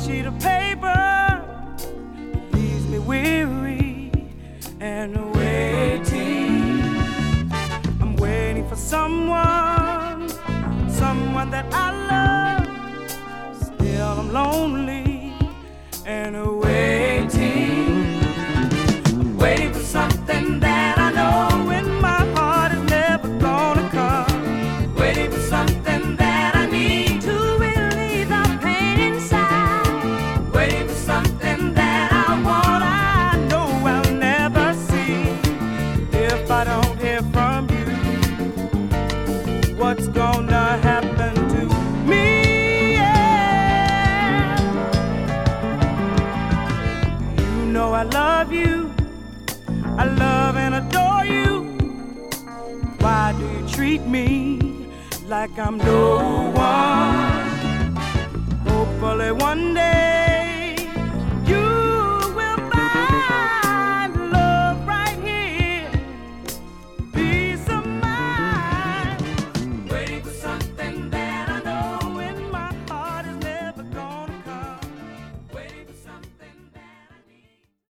sheet of paper leaves me weary and waiting. I'm waiting for someone that I love. Still I'm lonely and waiting. Waiting for something that I know in my heart is never gonna come. Waiting for something that I need to relieve the pain inside. Waiting for something that I want, I know I'll never see. If I don't hear from you, what's gonna happen to me? Yeah. You know I love you, I love and adore you. Why do you treat me like I'm no one? Hopefully one day